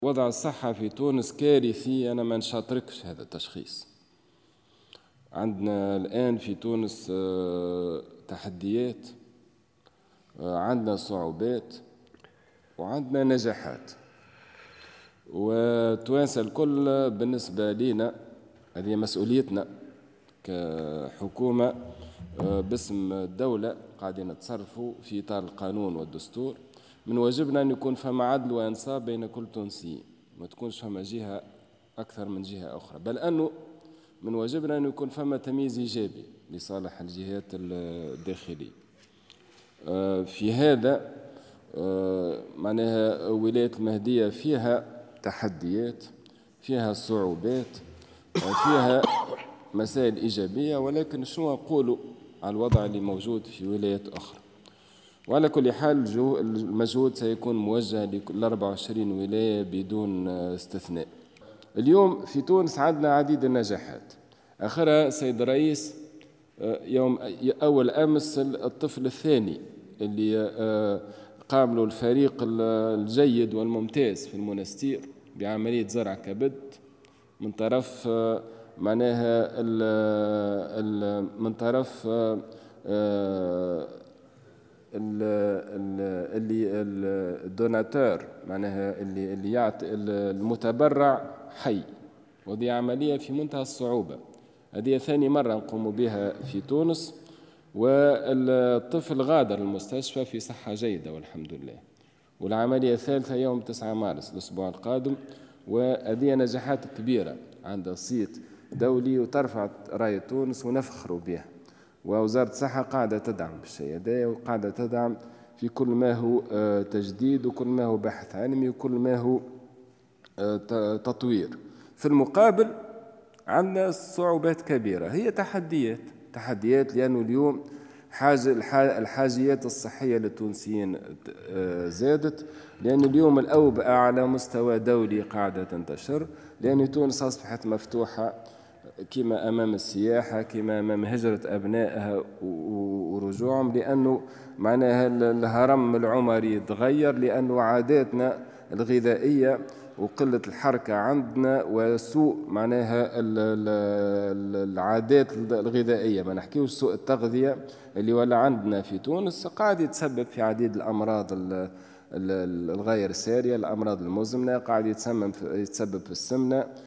وضع الصحة في تونس كارثي. أنا ما نشاطركش هذا التشخيص. عندنا الآن في تونس تحديات، عندنا صعوبات وعندنا نجاحات، وتوانسة الكل بالنسبة لنا هذه مسؤوليتنا كحكومة باسم الدولة قاعدين نتصرفوا في إطار القانون والدستور. من واجبنا أن يكون فما عدل وإنصاف بين كل تونسيين، ما تكونش فما جهة أكثر من جهة أخرى، بل أنه من واجبنا أن يكون فما تمييز إيجابي لصالح الجهات الداخلية. في هذا معناها ولاية المهدية فيها تحديات، فيها صعوبات، فيها مسائل إيجابية، ولكن شنو نقولوا على الوضع اللي موجود في ولايات أخرى؟ وعلى كل حال المجهود سيكون موجه لل 24 ولاية بدون استثناء. اليوم في تونس عندنا عديد النجاحات، آخرها سيد الرئيس يوم أول أمس الطفل الثاني اللي قام له الفريق الجيد والممتاز في المنستير بعملية زرع كبد من طرف معناها من طرف اللي الدوناتور، معناها اللي يعطي المتبرع حي، وهذه عملية في منتهى الصعوبة. هذه ثاني مرة نقوم بها في تونس، والطفل غادر المستشفى في صحة جيدة والحمد لله. والعملية الثالثة يوم 9 مارس الأسبوع القادم، وهذه نجاحات كبيرة عندها صيت دولي وترفع راية تونس ونفخر بها. ووزارة الصحة قاعدة تدعم بالشيء هذا، وقاعدة تدعم في كل ما هو تجديد وكل ما هو بحث علمي وكل ما هو تطوير. في المقابل عندنا صعوبات كبيرة، هي تحديات لأنه اليوم الحاجيات الصحية للتونسيين زادت، لأن اليوم الأوبئة على مستوى دولي قاعدة تنتشر، لأن تونس أصبحت مفتوحة كما أمام السياحة، كما أمام هجرة أبنائها ورجوعهم، لأنه معناها الهرم العمري تغير، لأنه عاداتنا الغذائية وقلة الحركة عندنا وسوء معناها العادات الغذائية، ما نحكيوش سوء التغذية اللي ولا عندنا في تونس، قاعد يتسبب في عديد الأمراض الغير سارية، الأمراض المزمنة، قاعد يتسبب في السمنة.